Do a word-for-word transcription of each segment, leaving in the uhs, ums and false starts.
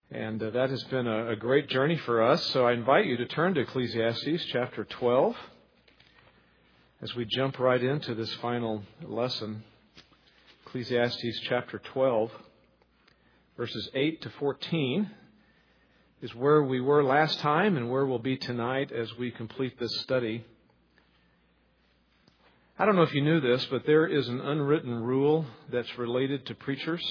And uh, that has been a, a great journey for us. So I invite you to turn to Ecclesiastes chapter twelve as we jump right into this final lesson. Ecclesiastes chapter twelve, verses eight to fourteen is where we were last time and where we'll be tonight as we complete this study. I don't know if you knew this, but there is an unwritten rule that's related to preachers.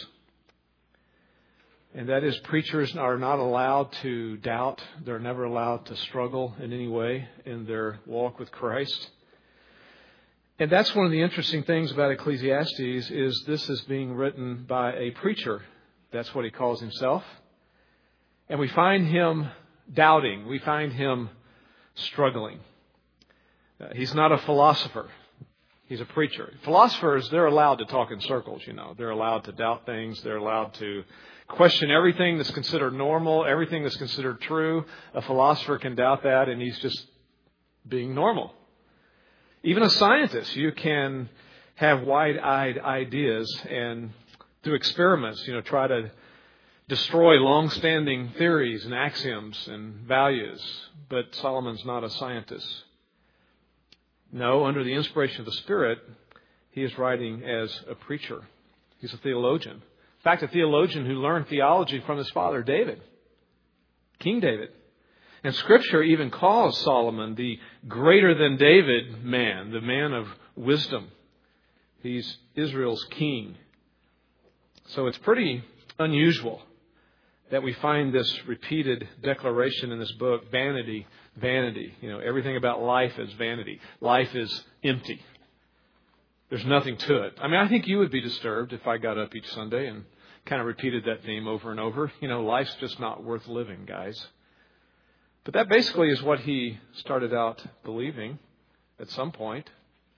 And that is, preachers are not allowed to doubt. They're never allowed to struggle in any way in their walk with Christ. And that's one of the interesting things about Ecclesiastes is this is being written by a preacher. That's what he calls himself. And we find him doubting. We find him struggling. Uh, he's not a philosopher. He's a preacher. Philosophers, they're allowed to talk in circles, you know. They're allowed to doubt things. They're allowed to question everything that's considered normal, everything that's considered true. A philosopher can doubt that, and he's just being normal. Even a scientist, you can have wide-eyed ideas and through experiments, you know, try to destroy long-standing theories and axioms and values. But Solomon's not a scientist. No, under the inspiration of the Spirit, he is writing as a preacher. He's a theologian. In fact, a theologian who learned theology from his father, David, King David. And Scripture even calls Solomon the greater than David man, the man of wisdom. He's Israel's king. So it's pretty unusual that we find this repeated declaration in this book, vanity, vanity. You know, everything about life is vanity. Life is empty. There's nothing to it. I mean, I think you would be disturbed if I got up each Sunday and kind of repeated that theme over and over. You know, life's just not worth living, guys. But that basically is what he started out believing at some point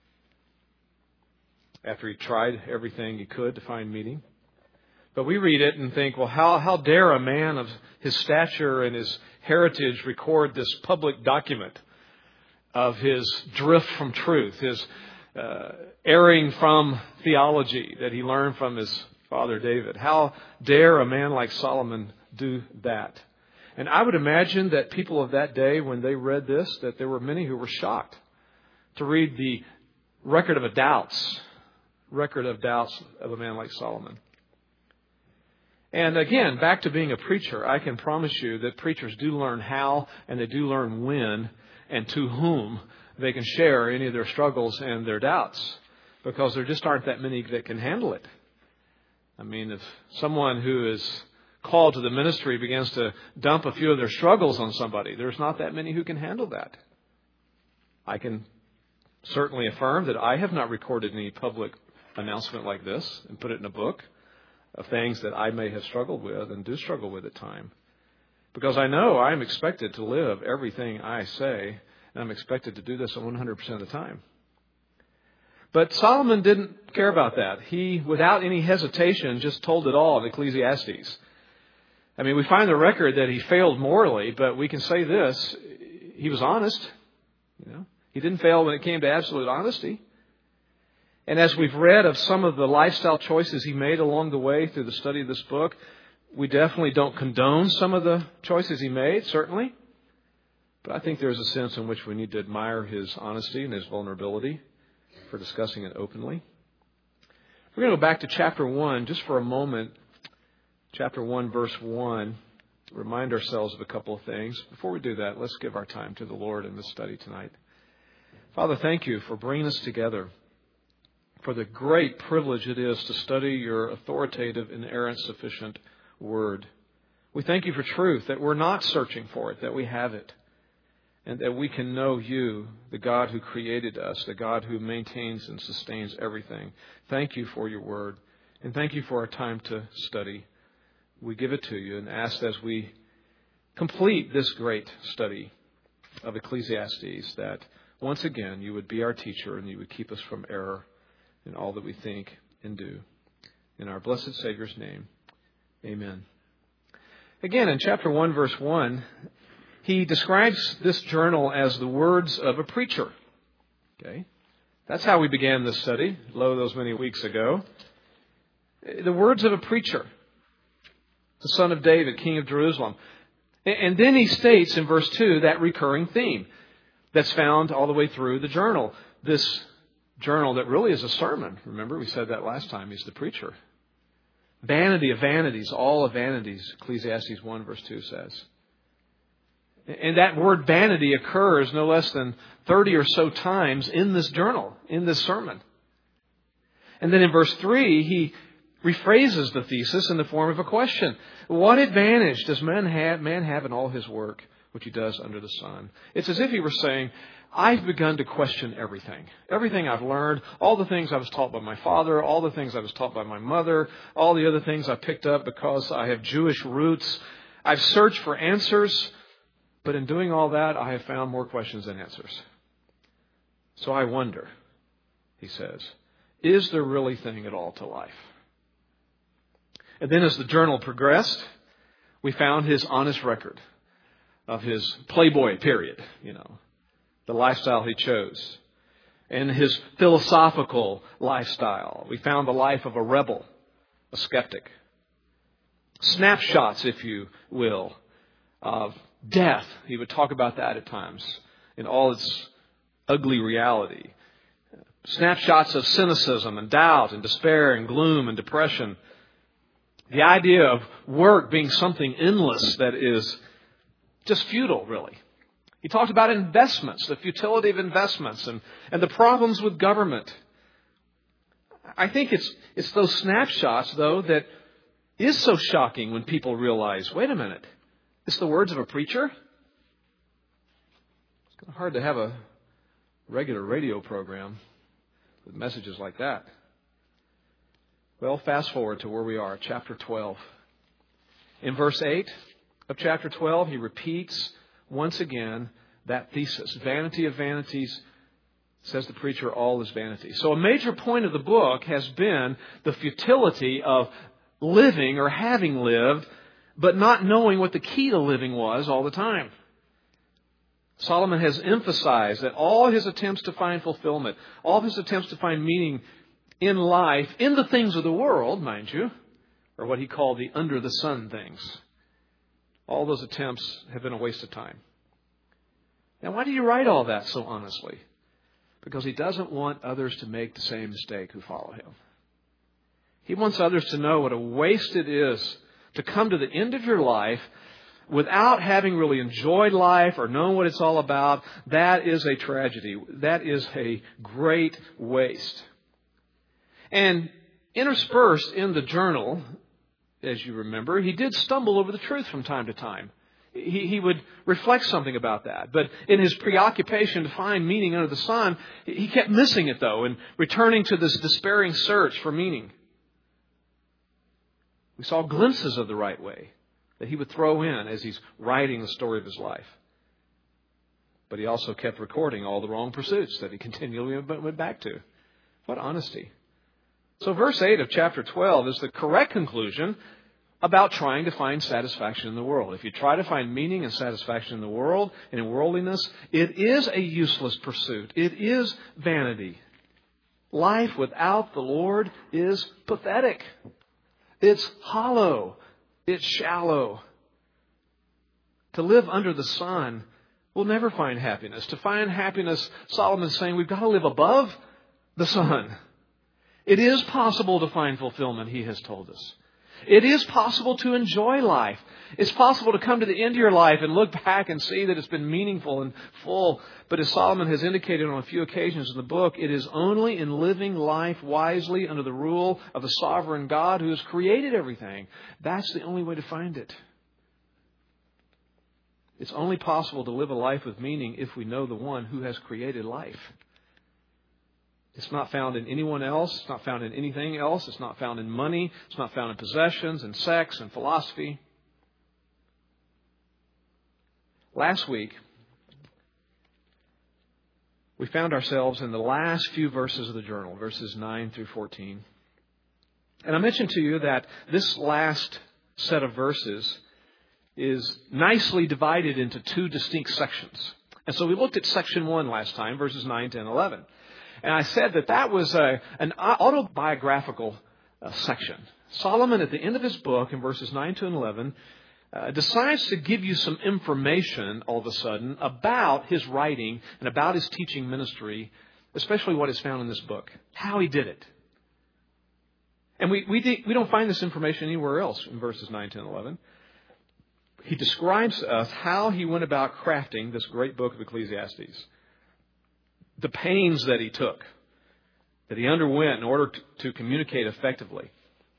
after he tried everything he could to find meaning. But we read it and think, well, how, how dare a man of his stature and his heritage record this public document of his drift from truth, his uh, erring from theology that he learned from his father David. How dare a man like Solomon do that? And I would imagine that people of that day, when they read this, that there were many who were shocked to read the record of a doubts, record of doubts of a man like Solomon. And again, back to being a preacher, I can promise you that preachers do learn how and they do learn when and to whom they can share any of their struggles and their doubts, because there just aren't that many that can handle it. I mean, if someone who is called to the ministry begins to dump a few of their struggles on somebody, there's not that many who can handle that. I can certainly affirm that I have not recorded any public announcement like this and put it in a book of things that I may have struggled with and do struggle with at times. Because I know I'm expected to live everything I say, and I'm expected to do this one hundred percent of the time. But Solomon didn't care about that. He, without any hesitation, just told it all in Ecclesiastes. I mean, we find the record that he failed morally, but we can say this, he was honest. You know, he didn't fail when it came to absolute honesty. And as we've read of some of the lifestyle choices he made along the way through the study of this book, we definitely don't condone some of the choices he made, certainly. But I think there's a sense in which we need to admire his honesty and his vulnerability for discussing it openly. We're going to go back to chapter one just for a moment. Chapter one, verse one. Remind ourselves of a couple of things. Before we do that, let's give our time to the Lord in this study tonight. Father, thank you for bringing us together, for the great privilege it is to study your authoritative, inerrant, sufficient word. We thank you for truth, that we're not searching for it, that we have it, and that we can know you, the God who created us, the God who maintains and sustains everything. Thank you for your word, and thank you for our time to study. We give it to you and ask as we complete this great study of Ecclesiastes that once again you would be our teacher and you would keep us from error in all that we think and do. In our blessed Savior's name, amen. Again, in chapter one, verse one, he describes this journal as the words of a preacher. Okay, that's how we began this study, lo, those many weeks ago. The words of a preacher. the son of David, king of Jerusalem. And then he states in verse two that recurring theme that's found all the way through the journal. This journal that really is a sermon. Remember, we said that last time. He's the preacher. Vanity of vanities, all of vanities, Ecclesiastes one verse two says. And that word vanity occurs no less than thirty or so times in this journal, in this sermon. And then in verse three, he rephrases the thesis in the form of a question. What advantage does man have, man have in all his work, which he does under the sun? It's as if he were saying, I've begun to question everything. Everything I've learned, all the things I was taught by my father, all the things I was taught by my mother, all the other things I picked up because I have Jewish roots. I've searched for answers, but in doing all that, I have found more questions than answers. So I wonder, he says, is there really anything at all to life? And then as the journal progressed, we found his honest record of his playboy period, you know, the lifestyle he chose, and his philosophical lifestyle. We found the life of a rebel, a skeptic. Snapshots, if you will, of death. He would talk about that at times in all its ugly reality. Snapshots of cynicism and doubt and despair and gloom and depression. The idea of work being something endless that is just futile, really. He talked about investments, the futility of investments, and, and the problems with government. I think it's it's those snapshots, though, that is so shocking when people realize, wait a minute, it's the words of a preacher? It's kind of hard to have a regular radio program with messages like that. Well, fast forward to where we are, chapter twelve. In verse eight of chapter twelve, he repeats once again that thesis. Vanity of vanities, says the preacher, all is vanity. So a major point of the book has been the futility of living or having lived, but not knowing what the key to living was all the time. Solomon has emphasized that all his attempts to find fulfillment, all his attempts to find meaning in life, in the things of the world, mind you, or what he called the under the sun things, all those attempts have been a waste of time. Now, why do you write all that so honestly? Because he doesn't want others to make the same mistake who follow him. He wants others to know what a waste it is to come to the end of your life without having really enjoyed life or known what it's all about. That is a tragedy. That is a great waste. And interspersed in the journal, as you remember, he did stumble over the truth from time to time. He, he would reflect something about that. But in his preoccupation to find meaning under the sun, he kept missing it, though, and returning to this despairing search for meaning. We saw glimpses of the right way that he would throw in as he's writing the story of his life. But he also kept recording all the wrong pursuits that he continually went back to. What honesty. So verse eight of chapter twelve is the correct conclusion about trying to find satisfaction in the world. If you try to find meaning and satisfaction in the world and in worldliness, it is a useless pursuit. It is vanity. Life without the Lord is pathetic. It's hollow. It's shallow. To live under the sun will never find happiness. To find happiness, Solomon's saying we've got to live above the sun. It is possible to find fulfillment, he has told us. It is possible to enjoy life. It's possible to come to the end of your life and look back and see that it's been meaningful and full. But as Solomon has indicated on a few occasions in the book, it is only in living life wisely under the rule of the sovereign God who has created everything. That's the only way to find it. It's only possible to live a life with meaning if we know the one who has created life. It's not found in anyone else. It's not found in anything else. It's not found in money. It's not found in possessions and sex and philosophy. Last week, we found ourselves in the last few verses of the journal, verses nine through fourteen. And I mentioned to you that this last set of verses is nicely divided into two distinct sections. And so we looked at section one last time, verses nine, ten, eleven. And I said that that was a, an autobiographical uh, section. Solomon, at the end of his book, in verses nine to eleven, uh, decides to give you some information all of a sudden about his writing and about his teaching ministry, especially what is found in this book, how he did it. And we we, we don't find this information anywhere else in verses nine, ten, eleven. He describes to us how he went about crafting this great book of Ecclesiastes. The pains that he took, that he underwent in order to, to communicate effectively.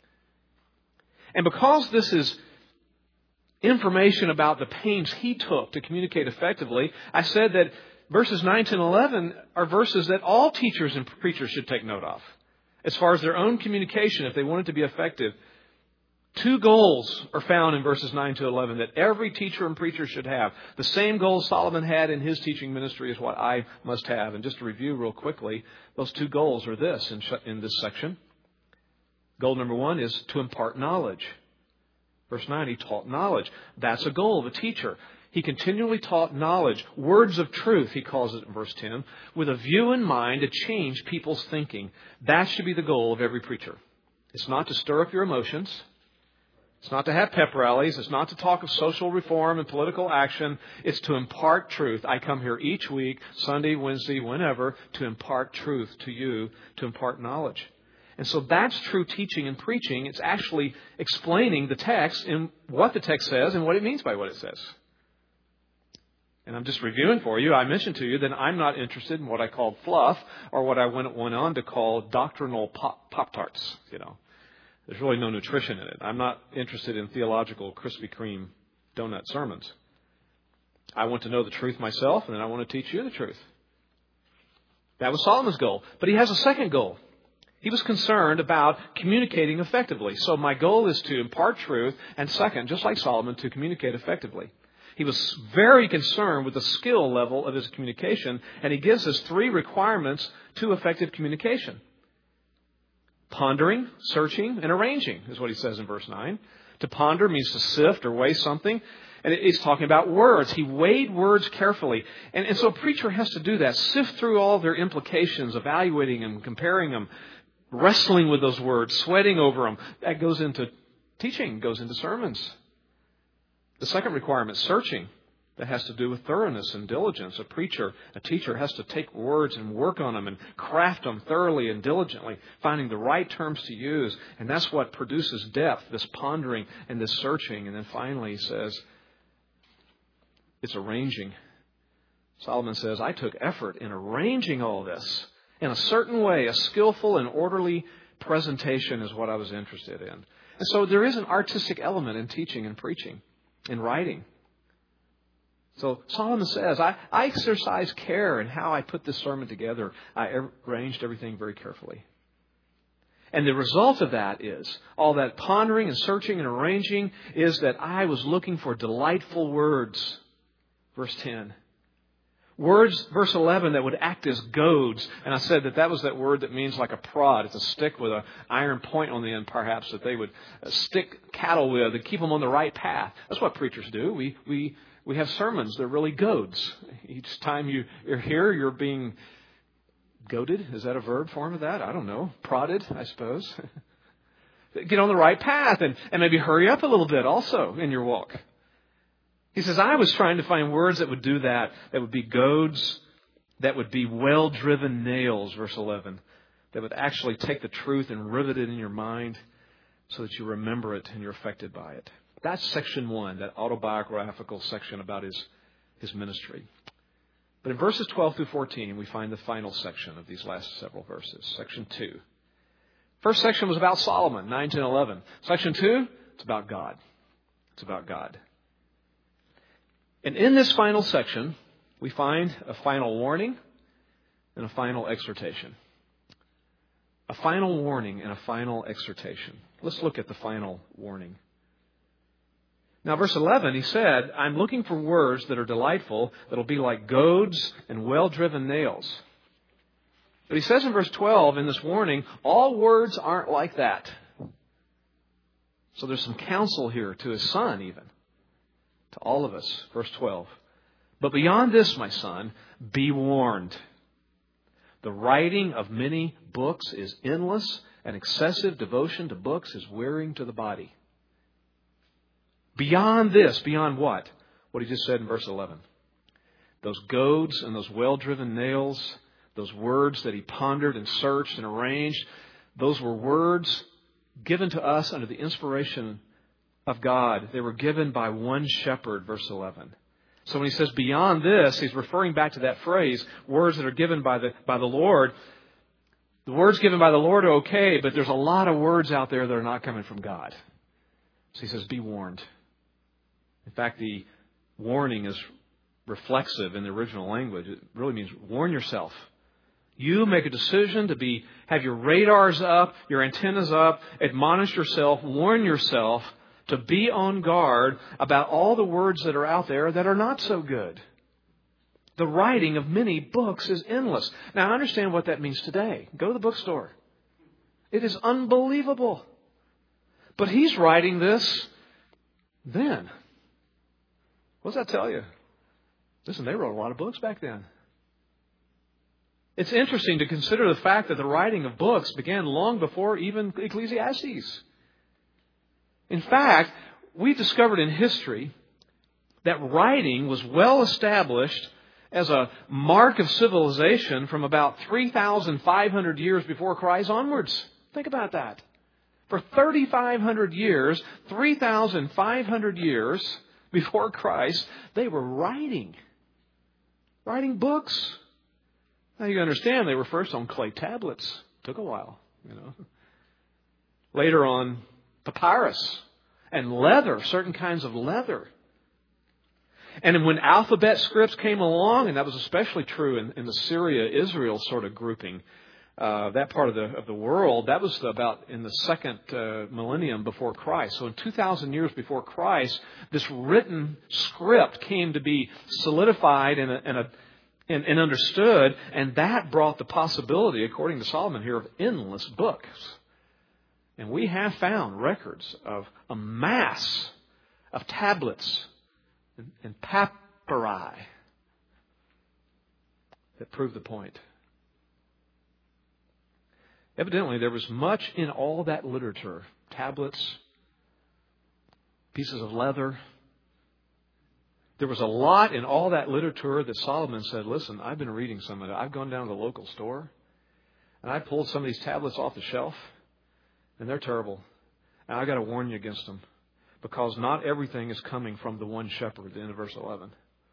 And because this is information about the pains he took to communicate effectively, I said that verses nine, ten, eleven are verses that all teachers and preachers should take note of. As far as their own communication, if they want it to be effective, two goals are found in verses nine to eleven that every teacher and preacher should have. The same goals Solomon had in his teaching ministry is what I must have. And just to review real quickly, those two goals are this in, in this section. Goal number one is to impart knowledge. Verse nine, he taught knowledge. That's a goal of a teacher. He continually taught knowledge, words of truth, he calls it in verse ten, with a view in mind to change people's thinking. That should be the goal of every preacher. It's not to stir up your emotions. It's not to have pep rallies. It's not to talk of social reform and political action. It's to impart truth. I come here each week, Sunday, Wednesday, whenever, to impart truth to you, to impart knowledge. And so that's true teaching and preaching. It's actually explaining the text and what the text says and what it means by what it says. And I'm just reviewing for you. I mentioned to you that I'm not interested in what I called fluff or what I went, went on to call doctrinal pop, Pop-Tarts, you know. There's really no nutrition in it. I'm not interested in theological Krispy Kreme donut sermons. I want to know the truth myself, and then I want to teach you the truth. That was Solomon's goal. But he has a second goal. He was concerned about communicating effectively. So my goal is to impart truth, and second, just like Solomon, to communicate effectively. He was very concerned with the skill level of his communication, and he gives us three requirements to effective communication. Pondering, searching, and arranging is what he says in verse nine. To ponder means to sift or weigh something. And he's talking about words. He weighed words carefully. And, and so a preacher has to do that. Sift through all their implications, evaluating them, comparing them, wrestling with those words, sweating over them. That goes into teaching, goes into sermons. The second requirement, searching. That has to do with thoroughness and diligence. A preacher, a teacher has to take words and work on them and craft them thoroughly and diligently, finding the right terms to use. And that's what produces depth, this pondering and this searching. And then finally he says, it's arranging. Solomon says, I took effort in arranging all this in a certain way. A skillful and orderly presentation is what I was interested in. And so there is an artistic element in teaching and preaching, in writing. So Solomon says, I, I exercise care in how I put this sermon together. I arranged everything very carefully. And the result of that is, all that pondering and searching and arranging is that I was looking for delightful words. Verse ten. Words, verse eleven, that would act as goads. And I said that that was that word that means like a prod. It's a stick with an iron point on the end, perhaps, that they would stick cattle with and keep them on the right path. That's what preachers do. We we we have sermons. They're really goads. Each time you, you're here, you're being goaded. Is that a verb form of that? I don't know. Prodded, I suppose. Get on the right path and, and maybe hurry up a little bit also in your walk. He says, I was trying to find words that would do that, that would be goads, that would be well-driven nails, verse eleven, that would actually take the truth and rivet it in your mind so that you remember it and you're affected by it. That's section one, that autobiographical section about his, his ministry. But in verses twelve through fourteen, we find the final section of these last several verses, section two. First section was about Solomon, nine, ten, eleven. Section two, it's about God. It's about God. And in this final section, we find a final warning and a final exhortation. A final warning and a final exhortation. Let's look at the final warning. Now, verse eleven, he said, I'm looking for words that are delightful, that will be like goads and well-driven nails. But he says in verse twelve, in this warning, all words aren't like that. So there's some counsel here to his son even. To all of us, verse twelve. But beyond this, my son, be warned. The writing of many books is endless, an excessive devotion to books is wearing to the body. Beyond this, beyond what? What he just said in verse eleven. Those goads and those well-driven nails, those words that he pondered and searched and arranged, those were words given to us under the inspiration of God. They were given by one shepherd, verse eleven. So when he says beyond this, he's referring back to that phrase, words that are given by the by the Lord. The words given by the Lord are okay, but there's a lot of words out there that are not coming from God. So he says, be warned. In fact, the warning is reflexive in the original language. It really means warn yourself. You make a decision to be have your radars up, your antennas up, admonish yourself, warn yourself to be on guard about all the words that are out there that are not so good. The writing of many books is endless. Now, I understand what that means today. Go to the bookstore. It is unbelievable. But he's writing this then. What does that tell you? Listen, they wrote a lot of books back then. It's interesting to consider the fact that the writing of books began long before even Ecclesiastes. In fact, we discovered in history that writing was well established as a mark of civilization from about three thousand five hundred years before Christ onwards. Think about that. For thirty-five hundred years, three thousand five hundred years before Christ, they were writing. Writing books. Now you understand they were first on clay tablets. Took a while, you know. Later on papyrus and leather, certain kinds of leather. And when alphabet scripts came along, and that was especially true in, in the Syria-Israel sort of grouping, uh, that part of the of the world, that was about in the second uh, millennium before Christ. So in two thousand years before Christ, this written script came to be solidified and, a, and, a, and, and understood, and that brought the possibility, according to Solomon here, of endless books. And we have found records of a mass of tablets and papyri that prove the point. Evidently, there was much in all that literature. Tablets, pieces of leather. There was a lot in all that literature that Solomon said, listen, I've been reading some of it. I've gone down to the local store and I pulled some of these tablets off the shelf and they're terrible. And I've got to warn you against them. Because not everything is coming from the one shepherd at the end of verse eleven.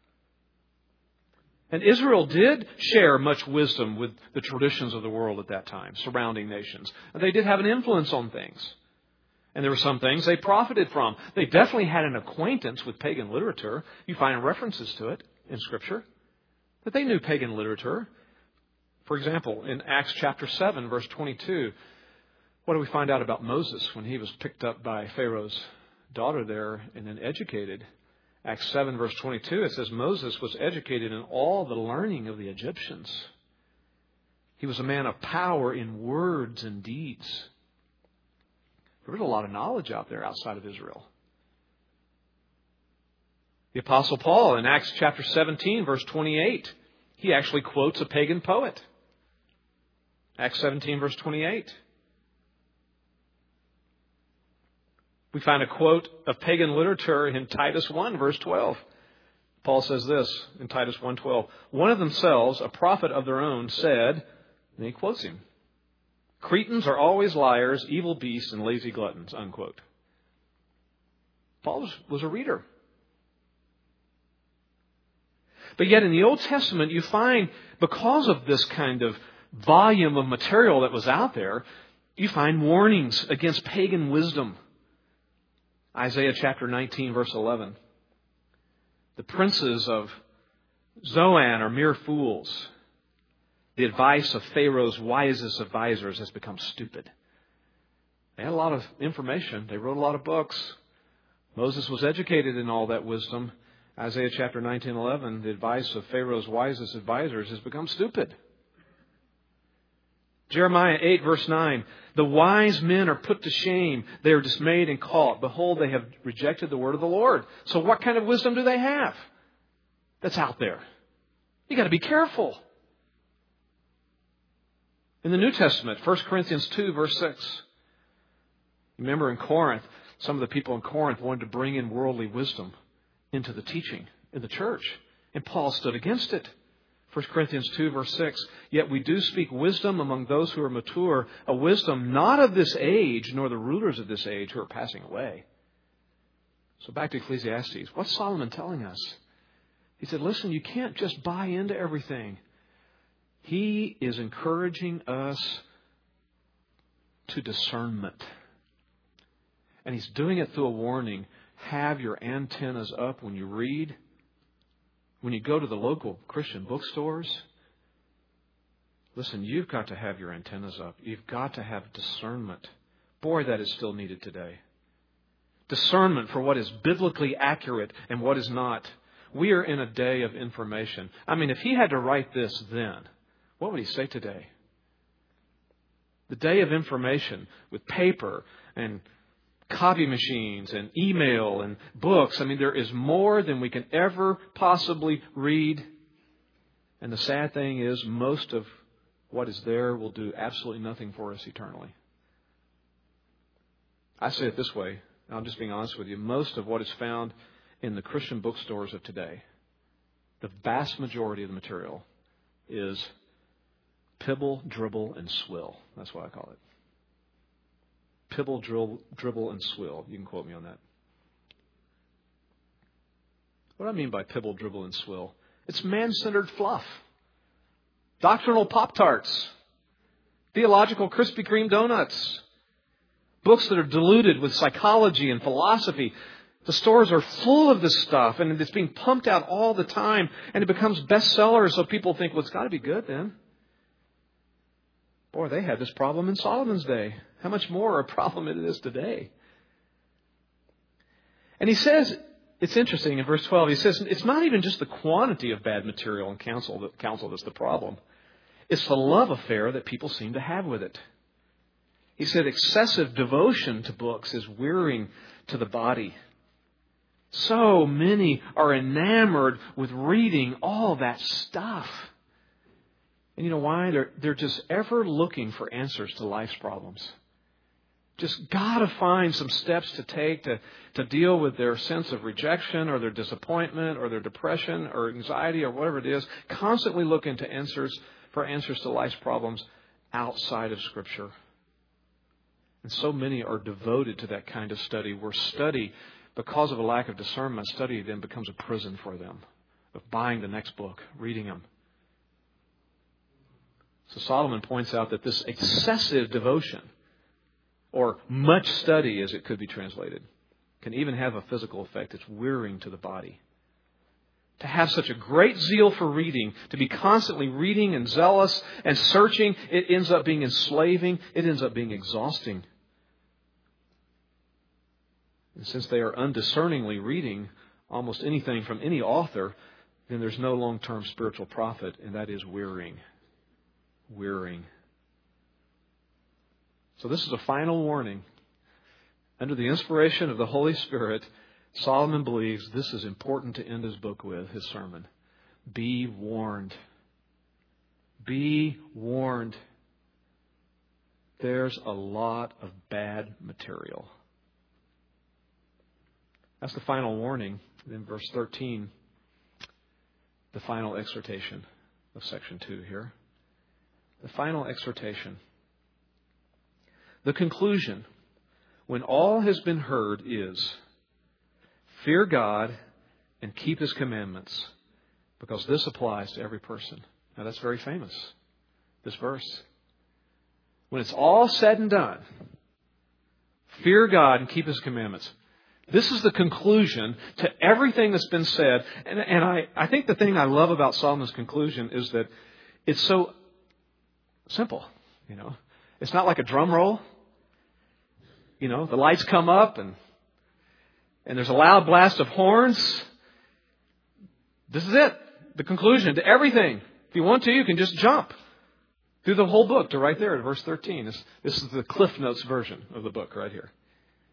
And Israel did share much wisdom with the traditions of the world at that time, surrounding nations. And they did have an influence on things. And there were some things they profited from. They definitely had an acquaintance with pagan literature. You find references to it in Scripture. That they knew pagan literature. For example, in Acts chapter seven, verse twenty-two, what do we find out about Moses when he was picked up by Pharaoh's daughter there and then educated? Acts seven verse twenty-two, it says Moses was educated in all the learning of the Egyptians. He was a man of power in words and deeds. There was a lot of knowledge out there outside of Israel. The Apostle Paul in Acts chapter seventeen verse twenty-eight, he actually quotes a pagan poet. Acts seventeen verse twenty-eight. We find a quote of pagan literature in Titus one, verse twelve. Paul says this in Titus one twelve. One of themselves, a prophet of their own, said, and he quotes him, Cretans are always liars, evil beasts, and lazy gluttons, unquote. Paul was, was a reader. But yet in the Old Testament, you find, because of this kind of volume of material that was out there, you find warnings against pagan wisdom. Isaiah chapter nineteen, verse eleven. The princes of Zoan are mere fools. The advice of Pharaoh's wisest advisors has become stupid. They had a lot of information. They wrote a lot of books. Moses was educated in all that wisdom. Isaiah chapter nineteen, eleven, the advice of Pharaoh's wisest advisors has become stupid. Jeremiah eight, verse nine, the wise men are put to shame. They are dismayed and caught. Behold, they have rejected the word of the Lord. So what kind of wisdom do they have that's out there? You got to be careful. In the New Testament, First Corinthians two, verse six. Remember in Corinth, some of the people in Corinth wanted to bring in worldly wisdom into the teaching in the church. And Paul stood against it. First Corinthians two, verse six. Yet we do speak wisdom among those who are mature, a wisdom not of this age, nor the rulers of this age who are passing away. So back to Ecclesiastes. What's Solomon telling us? He said, listen, you can't just buy into everything. He is encouraging us to discernment. And he's doing it through a warning. Have your antennas up when you read. When you go to the local Christian bookstores. Listen, you've got to have your antennas up. You've got to have discernment. Boy, that is still needed today. Discernment for what is biblically accurate and what is not. We are in a day of information. I mean, if he had to write this then, what would he say today? The day of information with paper and copy machines and email and books. I mean, there is more than we can ever possibly read. And the sad thing is, most of what is there will do absolutely nothing for us eternally. I say it this way. I'm just being honest with you. Most of what is found in the Christian bookstores of today, the vast majority of the material is pibble, dribble, and swill. That's what I call it. Pibble, drill, dribble, and swill. You can quote me on that. What do I mean by pibble, dribble, and swill? It's man-centered fluff. Doctrinal Pop-Tarts. Theological Krispy Kreme donuts. Books that are diluted with psychology and philosophy. The stores are full of this stuff, and it's being pumped out all the time, and it becomes bestsellers, so people think, well, it's got to be good then. Boy, they had this problem in Solomon's day. How much more a problem it is today? And he says, it's interesting in verse twelve, he says, it's not even just the quantity of bad material and counsel, that, counsel that's the problem. It's the love affair that people seem to have with it. He said excessive devotion to books is wearying to the body. So many are enamored with reading all that stuff. And you know why? They're, they're just ever looking for answers to life's problems. Just got to find some steps to take to, to deal with their sense of rejection or their disappointment or their depression or anxiety or whatever it is. Constantly looking to answers for answers to life's problems outside of Scripture. And so many are devoted to that kind of study, where study, because of a lack of discernment, study then becomes a prison for them, of buying the next book, reading them. So Solomon points out that this excessive devotion, or much study as it could be translated, can even have a physical effect. It's wearying to the body. To have such a great zeal for reading, to be constantly reading and zealous and searching, it ends up being enslaving. It ends up being exhausting. And since they are undiscerningly reading almost anything from any author, then there's no long-term spiritual profit, and that is wearying. Wearying. So this is a final warning. Under the inspiration of the Holy Spirit, Solomon believes this is important to end his book with, his sermon. Be warned. Be warned. There's a lot of bad material. That's the final warning. Then verse thirteen, the final exhortation of section two here. The final exhortation. The conclusion, when all has been heard, is fear God and keep His commandments, because this applies to every person. Now that's very famous, this verse. When it's all said and done, fear God and keep His commandments. This is the conclusion to everything that's been said. And, and I, I think the thing I love about Solomon's conclusion is that it's so simple. You know, it's not like a drum roll. You know, the lights come up and and there's a loud blast of horns. This is it. The conclusion to everything. If you want to, you can just jump through the whole book to right there at verse thirteen. This, this is the Cliff Notes version of the book right here.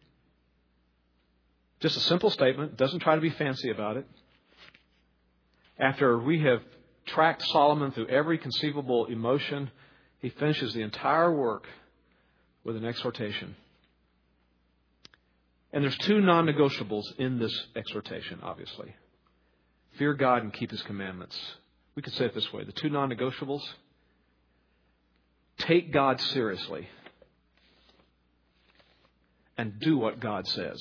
Just a simple statement. Doesn't try to be fancy about it. After we have tracked Solomon through every conceivable emotion He finishes the entire work with an exhortation. And there's two non-negotiables in this exhortation, obviously. Fear God and keep His commandments. We could say it this way. The two non-negotiables. Take God seriously and do what God says.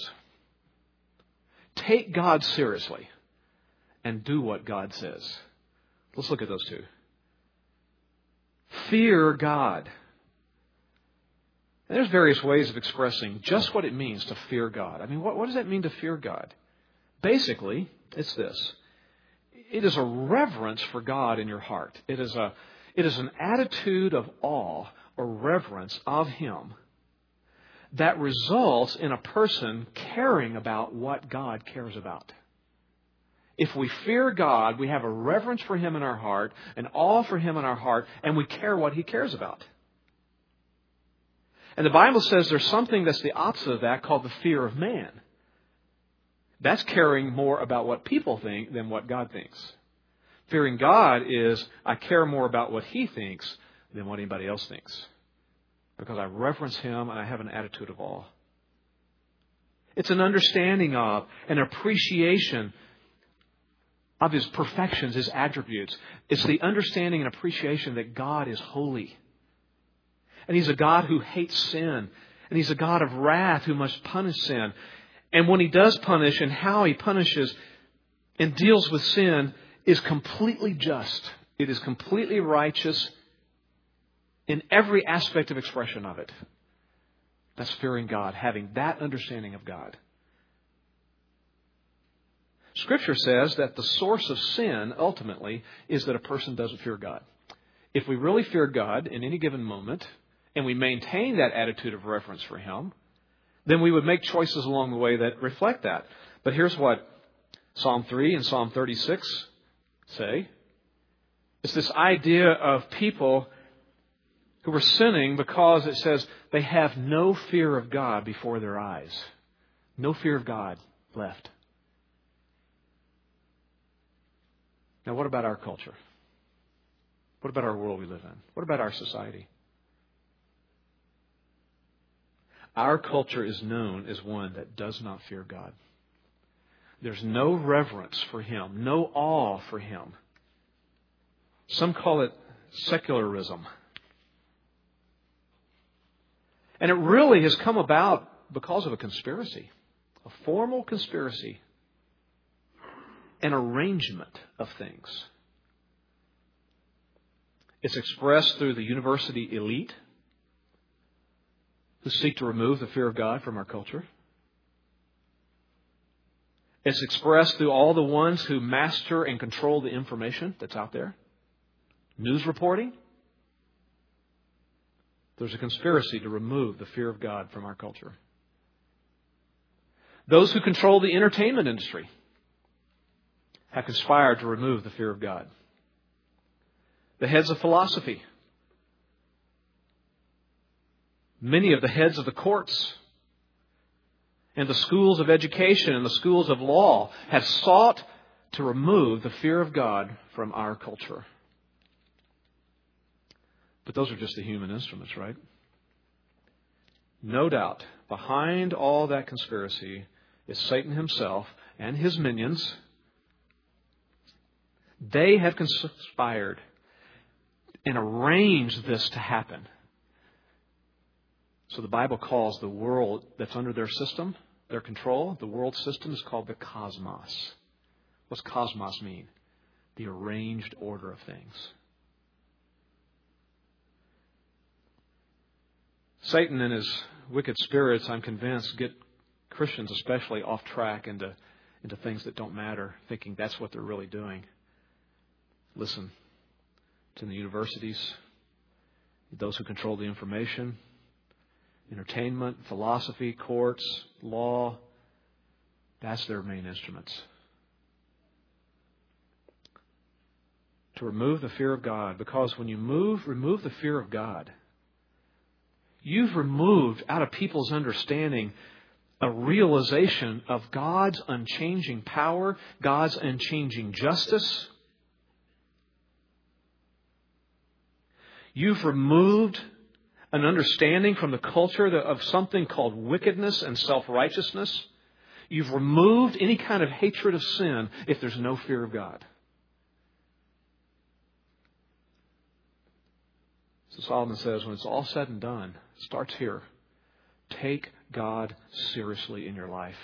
Take God seriously and do what God says. Let's look at those two. Fear God. And there's various ways of expressing just what it means to fear God. I mean, what, what does that mean to fear God? Basically, it's this. It is a reverence for God in your heart. It is a, it is an attitude of awe or reverence of Him that results in a person caring about what God cares about. If we fear God, we have a reverence for Him in our heart, an awe for Him in our heart, and we care what He cares about. And the Bible says there's something that's the opposite of that called the fear of man. That's caring more about what people think than what God thinks. Fearing God is, I care more about what He thinks than what anybody else thinks. Because I reverence Him and I have an attitude of awe. It's an understanding of, an appreciation of His perfections, His attributes. It's the understanding and appreciation that God is holy. And He's a God who hates sin. And He's a God of wrath who must punish sin. And when He does punish and how He punishes and deals with sin is completely just. It is completely righteous in every aspect of expression of it. That's fearing God, having that understanding of God. Scripture says that the source of sin, ultimately, is that a person doesn't fear God. If we really fear God in any given moment, and we maintain that attitude of reverence for Him, then we would make choices along the way that reflect that. But here's what Psalm three and Psalm thirty-six say. It's this idea of people who are sinning because it says they have no fear of God before their eyes. No fear of God left. Now, what about our culture? What about our world we live in? What about our society? Our culture is known as one that does not fear God. There's no reverence for Him, no awe for Him. Some call it secularism. And it really has come about because of a conspiracy, a formal conspiracy, an arrangement of things. It's expressed through the university elite who seek to remove the fear of God from our culture. It's expressed through all the ones who master and control the information that's out there. News reporting. There's a conspiracy to remove the fear of God from our culture. Those who control the entertainment industry have conspired to remove the fear of God. The heads of philosophy, many of the heads of the courts and the schools of education and the schools of law have sought to remove the fear of God from our culture. But those are just the human instruments, right? No doubt, behind all that conspiracy is Satan himself and his minions. They have conspired and arranged this to happen. So the Bible calls the world that's under their system, their control, the world system is called the cosmos. What's cosmos mean? The arranged order of things. Satan and his wicked spirits, I'm convinced, get Christians especially off track into, into things that don't matter, thinking that's what they're really doing. Listen, it's in the universities, those who control the information, entertainment, philosophy, courts, law. That's their main instruments. To remove the fear of God, because when you move, remove the fear of God, you've removed out of people's understanding a realization of God's unchanging power, God's unchanging justice. You've removed an understanding from the culture of something called wickedness and self-righteousness. You've removed any kind of hatred of sin if there's no fear of God. So Solomon says, when it's all said and done, it starts here. Take God seriously in your life.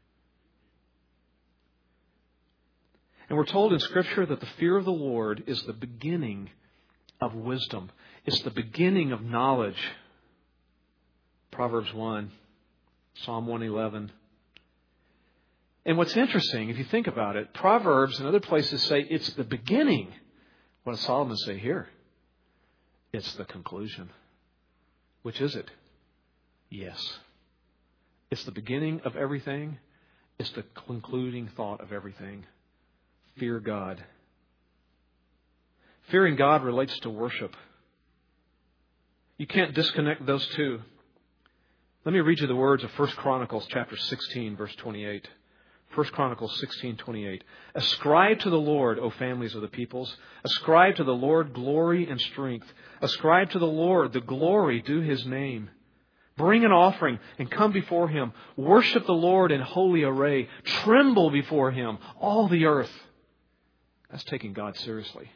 And we're told in Scripture that the fear of the Lord is the beginning of wisdom. It's the beginning of knowledge. Proverbs one, Psalm one eleven. And what's interesting, if you think about it, Proverbs and other places say it's the beginning. What does Solomon say here? It's the conclusion. Which is it? Yes. It's the beginning of everything. It's the concluding thought of everything. Fear God. Fearing God relates to worship. You can't disconnect those two. Let me read you the words of First Chronicles chapter sixteen, verse twenty-eight. First Chronicles sixteen twenty-eight. Ascribe to the Lord, O families of the peoples. Ascribe to the Lord glory and strength. Ascribe to the Lord the glory due His name. Bring an offering and come before Him. Worship the Lord in holy array. Tremble before Him, all the earth. That's taking God seriously.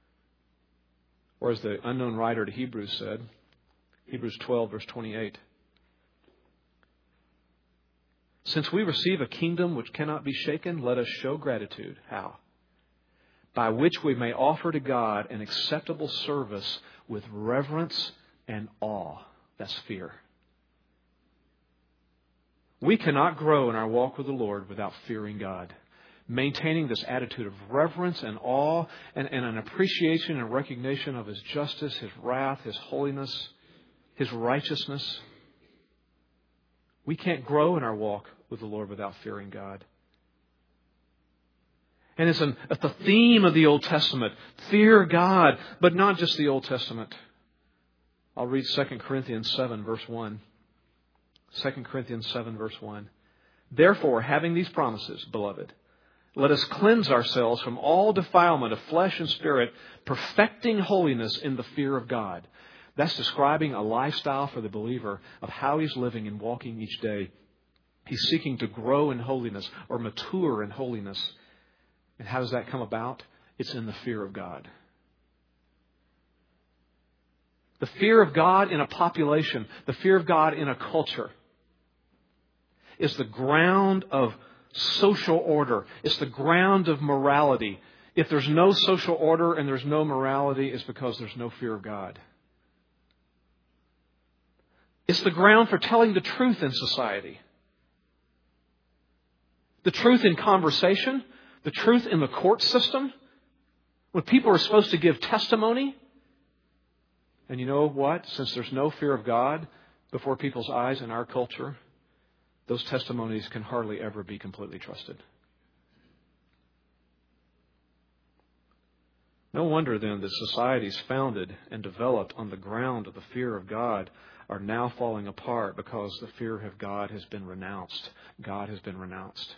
Or as the unknown writer to Hebrews said, Hebrews twelve, verse twenty-eight. Since we receive a kingdom which cannot be shaken, let us show gratitude. How? By which we may offer to God an acceptable service with reverence and awe. That's fear. We cannot grow in our walk with the Lord without fearing God. Maintaining this attitude of reverence and awe and, and an appreciation and recognition of His justice, His wrath, His holiness, His righteousness. We can't grow in our walk with the Lord without fearing God. And it's, an, it's the theme of the Old Testament. Fear God, but not just the Old Testament. I'll read Second Corinthians seven, verse one. Second Corinthians seven, verse one. Therefore, having these promises, beloved, let us cleanse ourselves from all defilement of flesh and spirit, perfecting holiness in the fear of God. That's describing a lifestyle for the believer of how he's living and walking each day. He's seeking to grow in holiness or mature in holiness. And how does that come about? It's in the fear of God. The fear of God in a population, the fear of God in a culture is the ground of social order. It's the ground of morality. If there's no social order and there's no morality, it's because there's no fear of God. It's the ground for telling the truth in society. The truth in conversation, the truth in the court system, when people are supposed to give testimony. And you know what? Since there's no fear of God before people's eyes in our culture, those testimonies can hardly ever be completely trusted. No wonder then that societies founded and developed on the ground of the fear of God are now falling apart because the fear of God has been renounced. God has been renounced.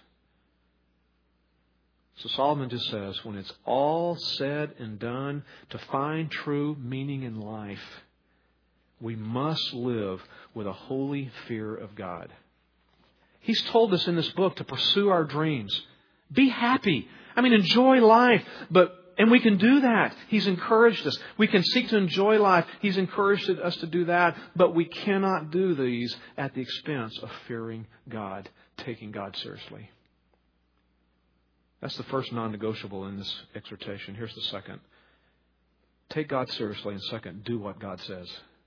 So Solomon just says, when it's all said and done, to find true meaning in life, we must live with a holy fear of God. He's told us in this book to pursue our dreams. Be happy. I mean, enjoy life. But and we can do that. He's encouraged us. We can seek to enjoy life. He's encouraged us to do that. But we cannot do these at the expense of fearing God, taking God seriously. That's the first non-negotiable in this exhortation. Here's the second. Take God seriously. And second, do what God says.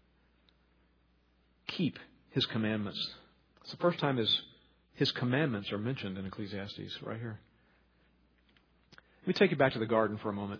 Keep His commandments. It's the first time His, His commandments are mentioned in Ecclesiastes, right here. Let me take you back to the garden for a moment.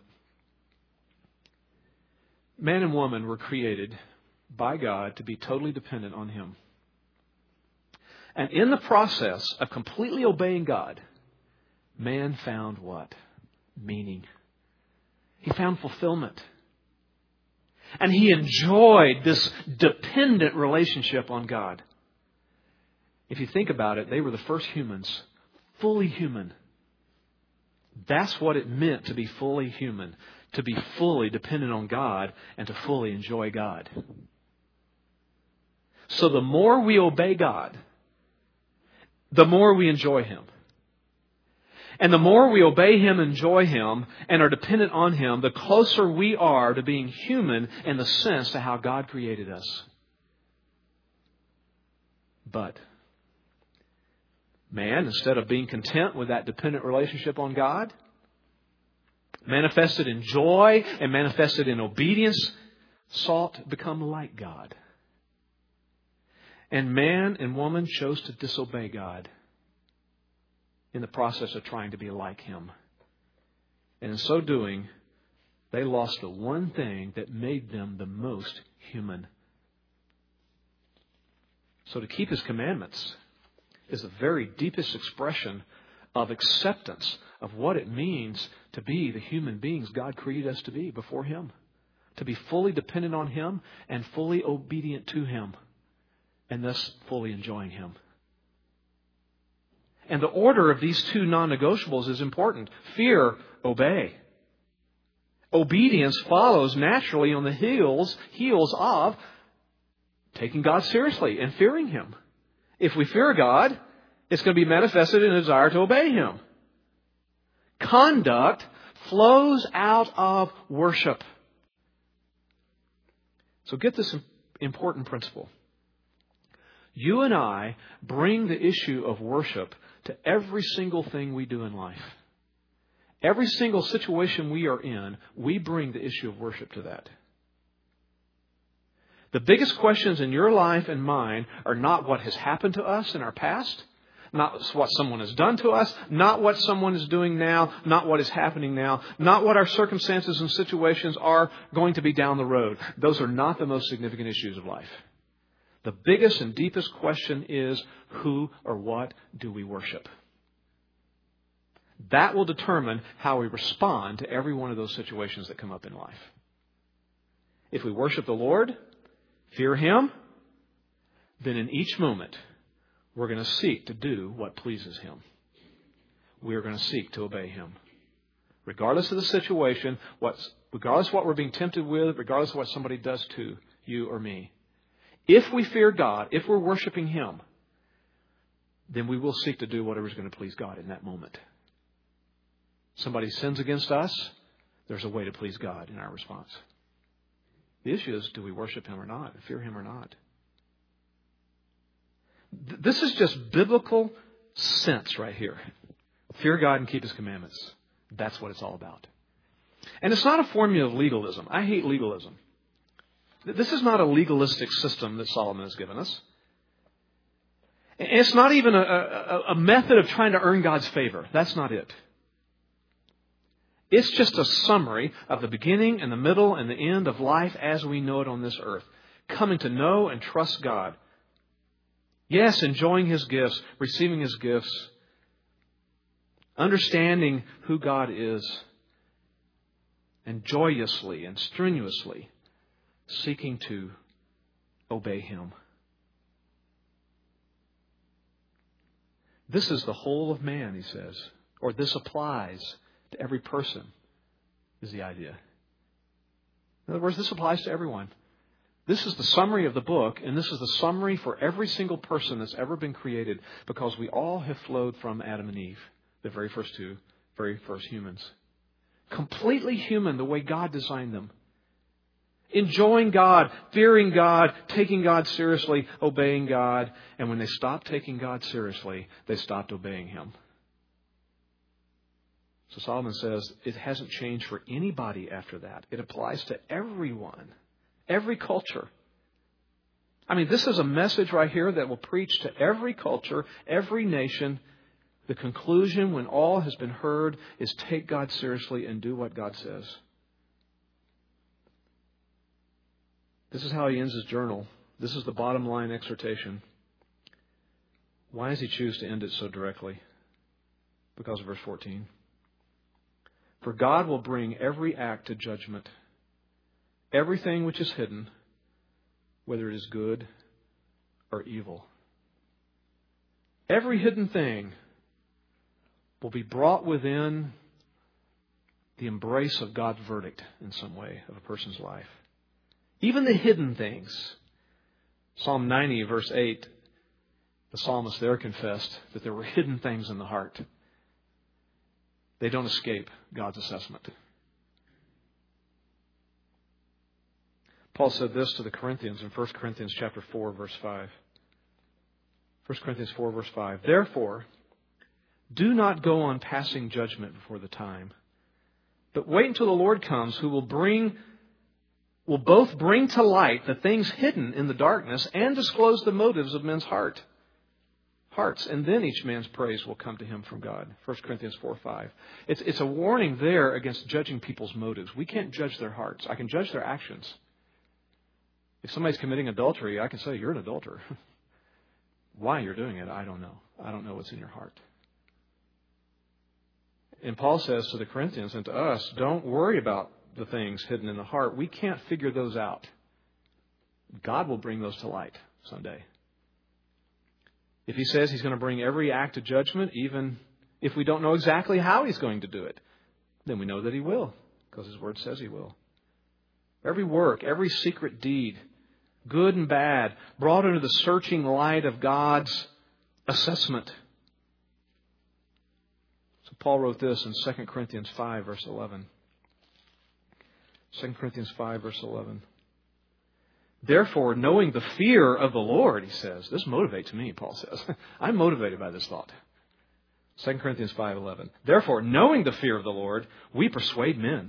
Man and woman were created by God to be totally dependent on Him. And in the process of completely obeying God, man found what? Meaning. He found fulfillment. And he enjoyed this dependent relationship on God. If you think about it, they were the first humans, fully human. That's what it meant to be fully human. to be fully dependent on God and to fully enjoy God. So the more we obey God, the more we enjoy Him. And the more we obey Him, enjoy Him, and are dependent on Him, the closer we are to being human in the sense to how God created us. But man, instead of being content with that dependent relationship on God, manifested in joy and manifested in obedience, sought to become like God. And man and woman chose to disobey God in the process of trying to be like Him. And in so doing, they lost the one thing that made them the most human. So to keep His commandments is the very deepest expression of acceptance of what it means to be the human beings God created us to be before Him. To be fully dependent on Him and fully obedient to Him. And thus fully enjoying Him. And the order of these two non-negotiables is important. Fear, obey. Obedience follows naturally on the heels, heels of taking God seriously and fearing Him. If we fear God, it's going to be manifested in a desire to obey Him. Conduct flows out of worship. So get this important principle. You and I bring the issue of worship to every single thing we do in life. Every single situation we are in, we bring the issue of worship to that. The biggest questions in your life and mine are not what has happened to us in our past, not what someone has done to us, not what someone is doing now, not what is happening now, not what our circumstances and situations are going to be down the road. Those are not the most significant issues of life. The biggest and deepest question is, who or what do we worship? That will determine how we respond to every one of those situations that come up in life. If we worship the Lord, fear Him, then in each moment, we're going to seek to do what pleases Him. We are going to seek to obey Him. Regardless of the situation, what's, regardless of what we're being tempted with, regardless of what somebody does to you or me. If we fear God, if we're worshiping Him, then we will seek to do whatever is going to please God in that moment. Somebody sins against us, there's a way to please God in our response. The issue is, do we worship Him or not, fear Him or not? This is just biblical sense right here. Fear God and keep His commandments. That's what it's all about. And it's not a formula of legalism. I hate legalism. This is not a legalistic system that Solomon has given us. And it's not even a, a, a method of trying to earn God's favor. That's not it. It's just a summary of the beginning and the middle and the end of life as we know it on this earth. Coming to know and trust God. Yes, enjoying His gifts, receiving His gifts, understanding who God is, and joyously and strenuously seeking to obey Him. This is the whole of man, he says, or this applies to every person, is the idea. In other words, this applies to everyone. This is the summary of the book, and this is the summary for every single person that's ever been created, because we all have flowed from Adam and Eve, the very first two, very first humans. Completely human the way God designed them. Enjoying God, fearing God, taking God seriously, obeying God. And when they stopped taking God seriously, they stopped obeying Him. So Solomon says it hasn't changed for anybody after that. It applies to everyone, every culture. I mean, this is a message right here that will preach to every culture, every nation. The conclusion, when all has been heard, is take God seriously and do what God says. This is how he ends his journal. This is the bottom line exhortation. Why does he choose to end it so directly? Because of verse fourteen. For God will bring every act to judgment, everything which is hidden, whether it is good or evil. Every hidden thing will be brought within the embrace of God's verdict in some way of a person's life. Even the hidden things. Psalm ninety, verse eight, the psalmist there confessed that there were hidden things in the heart. They don't escape God's assessment. Paul said this to the Corinthians in First Corinthians chapter four, verse five. First Corinthians four, verse five. Therefore, do not go on passing judgment before the time, but wait until the Lord comes, who will bring, will both bring to light the things hidden in the darkness and disclose the motives of men's heart. Hearts, and then each man's praise will come to him from God. First Corinthians four five. It's, it's a warning there against judging people's motives. We can't judge their hearts. I can judge their actions. If somebody's committing adultery, I can say, you're an adulterer. Why you're doing it, I don't know. I don't know what's in your heart. And Paul says to the Corinthians and to us, don't worry about the things hidden in the heart. We can't figure those out. God will bring those to light someday. If He says He's going to bring every act to judgment, even if we don't know exactly how He's going to do it, then we know that He will, because His Word says He will. Every work, every secret deed, good and bad, brought under the searching light of God's assessment. So Paul wrote this in Second Corinthians five, verse eleven. Second Corinthians five, verse eleven. Therefore, knowing the fear of the Lord, he says, this motivates me, Paul says. I'm motivated by this thought. Second Corinthians five eleven. Therefore, knowing the fear of the Lord, we persuade men.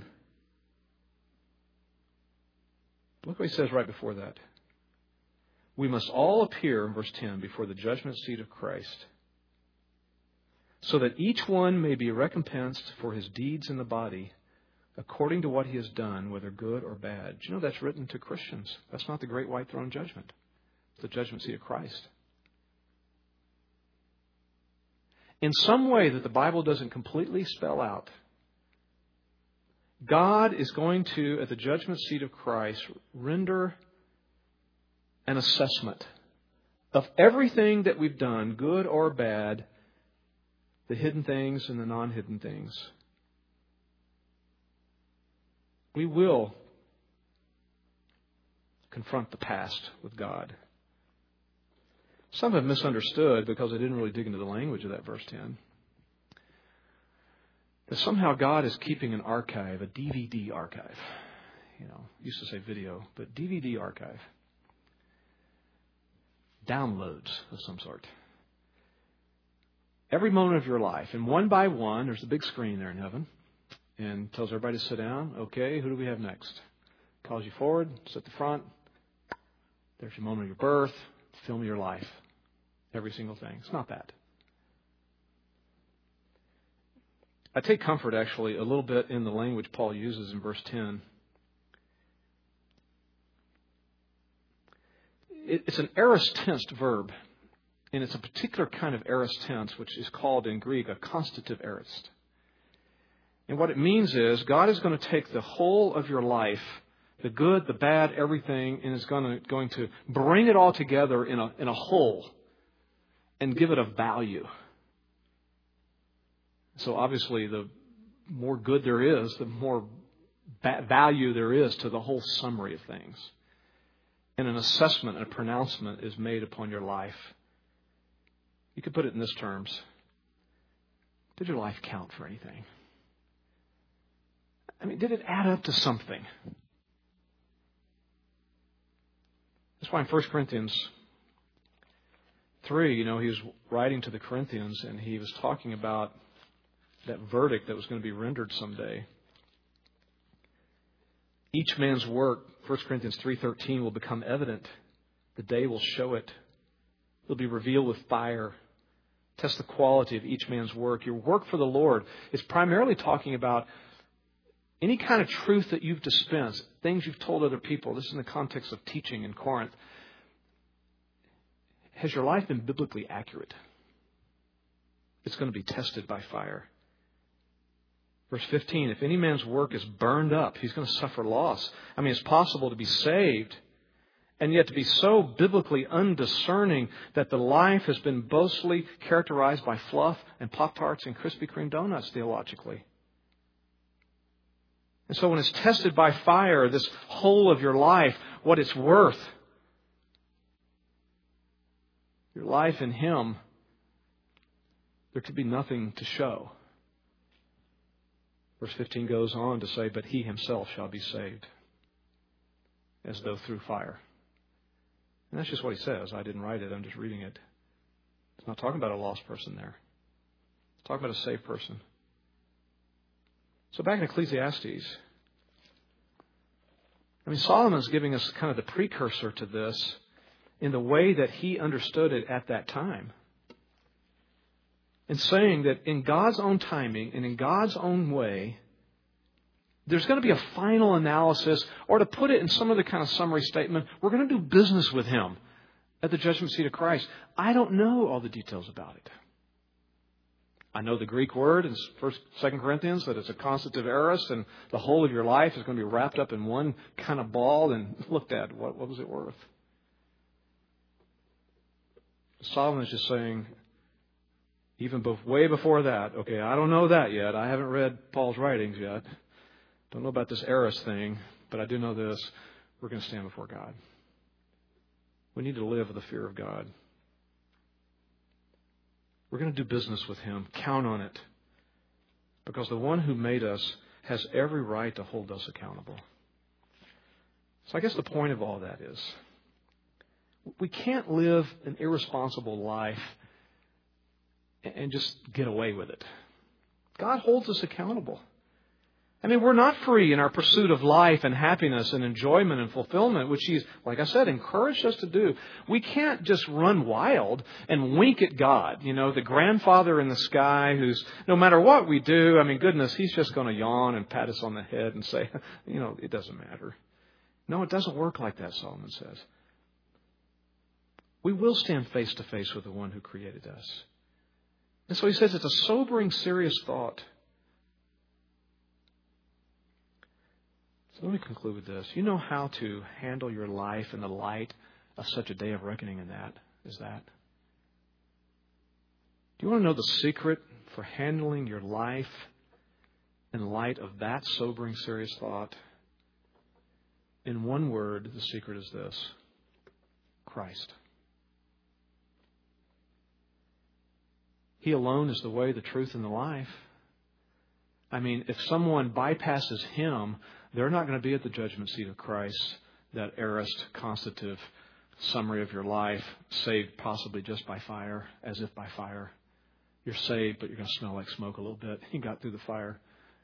Look what he says right before that. We must all appear, in verse ten, before the judgment seat of Christ, so that each one may be recompensed for his deeds in the body, according to what he has done, whether good or bad. Do you know that's written to Christians? That's not the great white throne judgment. It's the judgment seat of Christ. In some way that the Bible doesn't completely spell out, God is going to, at the judgment seat of Christ, render an assessment of everything that we've done, good or bad, the hidden things and the non-hidden things. We will confront the past with God. Some have misunderstood because they didn't really dig into the language of that verse ten. That somehow God is keeping an archive, a D V D archive. You know, used to say video, but D V D archive. Downloads of some sort. Every moment of your life. And one by one, there's a big screen there in heaven. And tells everybody to sit down. Okay, who do we have next? Calls you forward, sit at the front. There's your moment of your birth. Film your life. Every single thing. It's not that. I take comfort, actually, a little bit in the language Paul uses in verse ten. It's an aorist tensed verb. And it's a particular kind of aorist tense, which is called in Greek a constitutive aorist. And what it means is God is going to take the whole of your life, the good, the bad, everything, and is going to, going to bring it all together in a, in a whole and give it a value. So obviously, the more good there is, the more ba- value there is to the whole summary of things. And an assessment, a pronouncement is made upon your life. You could put it in this terms. Did your life count for anything? I mean, did it add up to something? That's why in First Corinthians three, you know, he was writing to the Corinthians and he was talking about that verdict that was going to be rendered someday. Each man's work, First Corinthians three thirteen, will become evident. The day will show it. It'll be revealed with fire. Test the quality of each man's work. Your work for the Lord is primarily talking about any kind of truth that you've dispensed, things you've told other people. This is in the context of teaching in Corinth. Has your life been biblically accurate? It's going to be tested by fire. Verse fifteen, if any man's work is burned up, he's going to suffer loss. I mean, it's possible to be saved and yet to be so biblically undiscerning that the life has been mostly characterized by fluff and Pop-Tarts and Krispy Kreme donuts theologically. And so when it's tested by fire, this whole of your life, what it's worth, your life in Him, there could be nothing to show. Verse fifteen goes on to say, but He Himself shall be saved, as though through fire. And that's just what He says. I didn't write it. I'm just reading it. It's not talking about a lost person there. It's talking about a saved person. So back in Ecclesiastes, I mean, Solomon's giving us kind of the precursor to this in the way that he understood it at that time. And saying that in God's own timing and in God's own way, there's going to be a final analysis, or to put it in some other kind of summary statement, we're going to do business with Him at the judgment seat of Christ. I don't know all the details about it. I know the Greek word in First, Second Corinthians that it's a constitutive aorist, and the whole of your life is going to be wrapped up in one kind of ball and looked at. What, what was it worth? Solomon is just saying, even both, way before that, okay, I don't know that yet. I haven't read Paul's writings yet. Don't know about this aorist thing, but I do know this. We're going to stand before God. We need to live with the fear of God. We're going to do business with Him. Count on it. Because the one who made us has every right to hold us accountable. So I guess the point of all that is, we can't live an irresponsible life and just get away with it. God holds us accountable. I mean, we're not free in our pursuit of life and happiness and enjoyment and fulfillment, which He's, like I said, encouraged us to do. We can't just run wild and wink at God. You know, the grandfather in the sky who's, no matter what we do, I mean, goodness, He's just going to yawn and pat us on the head and say, you know, it doesn't matter. No, it doesn't work like that, Solomon says. We will stand face to face with the one who created us. And so he says it's a sobering, serious thought. So let me conclude with this. You know how to handle your life in the light of such a day of reckoning in that, is that? Do you want to know the secret for handling your life in light of that sobering, serious thought? In one word, the secret is this: Christ. He alone is the way, the truth, and the life. I mean, if someone bypasses Him, they're not going to be at the judgment seat of Christ, that aorist, constitutive summary of your life, saved possibly just by fire, as if by fire. You're saved, but you're going to smell like smoke a little bit. You got through the fire.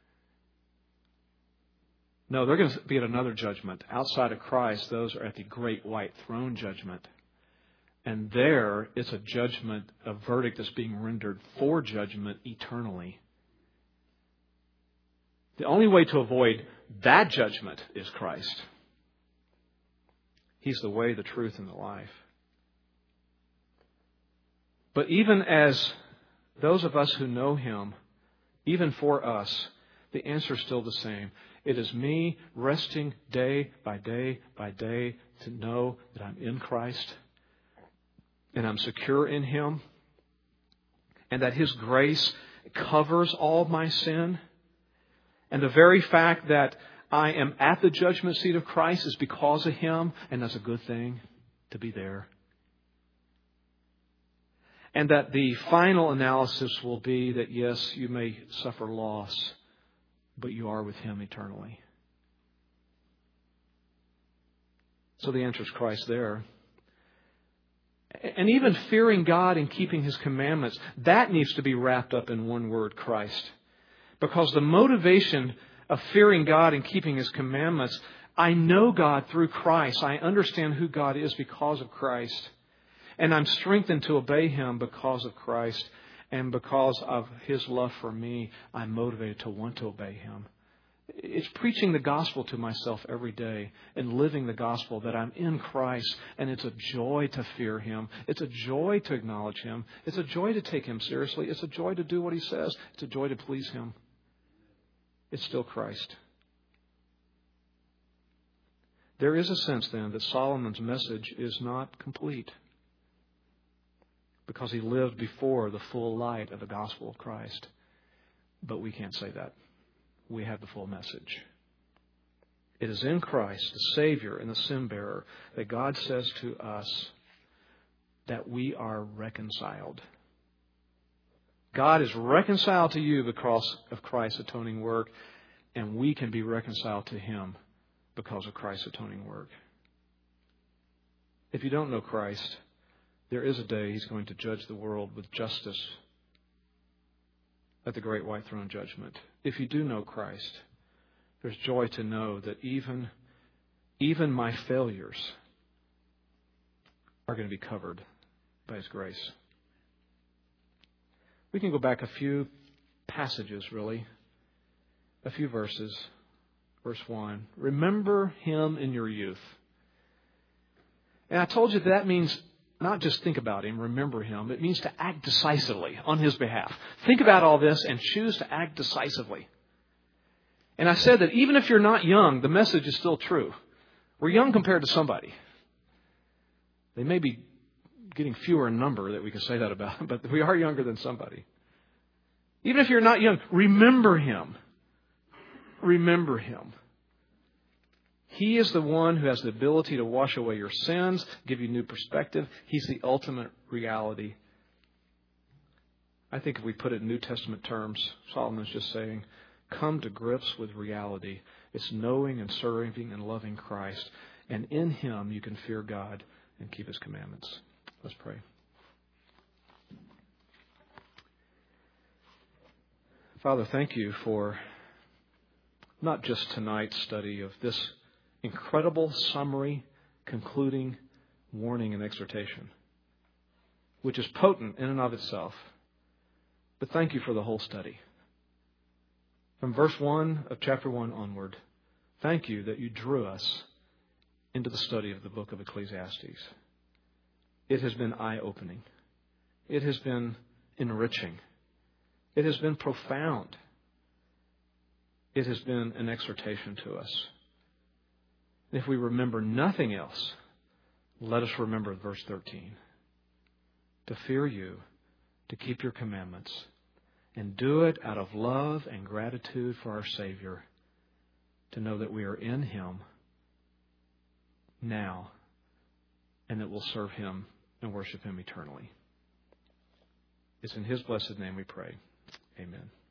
No, they're going to be at another judgment. Outside of Christ, those are at the great white throne judgment. And there, it's a judgment, a verdict that's being rendered for judgment eternally. The only way to avoid that judgment is Christ. He's the way, the truth, and the life. But even as those of us who know Him, even for us, the answer is still the same. It is me resting day by day by day to know that I'm in Christ and I'm secure in Him, and that His grace covers all my sin. And the very fact that I am at the judgment seat of Christ is because of Him, and that's a good thing to be there. And that the final analysis will be that, yes, you may suffer loss, but you are with Him eternally. So the answer is Christ there. And even fearing God and keeping His commandments, that needs to be wrapped up in one word: Christ. Because the motivation of fearing God and keeping His commandments, I know God through Christ. I understand who God is because of Christ. And I'm strengthened to obey Him because of Christ. And because of His love for me, I'm motivated to want to obey Him. It's preaching the gospel to myself every day and living the gospel that I'm in Christ, and it's a joy to fear Him. It's a joy to acknowledge Him. It's a joy to take Him seriously. It's a joy to do what He says. It's a joy to please Him. It's still Christ. There is a sense then that Solomon's message is not complete because he lived before the full light of the gospel of Christ. But we can't say that. We have the full message. It is in Christ, the Savior and the sin bearer, that God says to us that we are reconciled. God is reconciled to you because of Christ's atoning work, and we can be reconciled to Him because of Christ's atoning work. If you don't know Christ, there is a day He's going to judge the world with justice at the great white throne judgment. If you do know Christ, there's joy to know that even, even my failures are going to be covered by His grace. We can go back a few passages, really. A few verses. Verse one. Remember Him in your youth. And I told you that, that means not just think about Him, remember Him. It means to act decisively on His behalf. Think about all this and choose to act decisively. And I said that even if you're not young, the message is still true. We're young compared to somebody. They may be getting fewer in number that we can say that about, but we are younger than somebody. Even if you're not young, remember Him. Remember Him. He is the one who has the ability to wash away your sins, give you new perspective. He's the ultimate reality. I think if we put it in New Testament terms, Solomon's just saying, come to grips with reality. It's knowing and serving and loving Christ. And in Him you can fear God and keep His commandments. Let's pray. Father, thank You for not just tonight's study of this incredible summary, concluding warning and exhortation, which is potent in and of itself. But thank You for the whole study. From verse one of chapter one onward, thank You that You drew us into the study of the book of Ecclesiastes. It has been eye-opening. It has been enriching. It has been profound. It has been an exhortation to us. If we remember nothing else, let us remember verse thirteen. To fear You, to keep Your commandments, and do it out of love and gratitude for our Savior, to know that we are in Him now, and that we'll serve Him and worship Him eternally. It's in His blessed name we pray. Amen.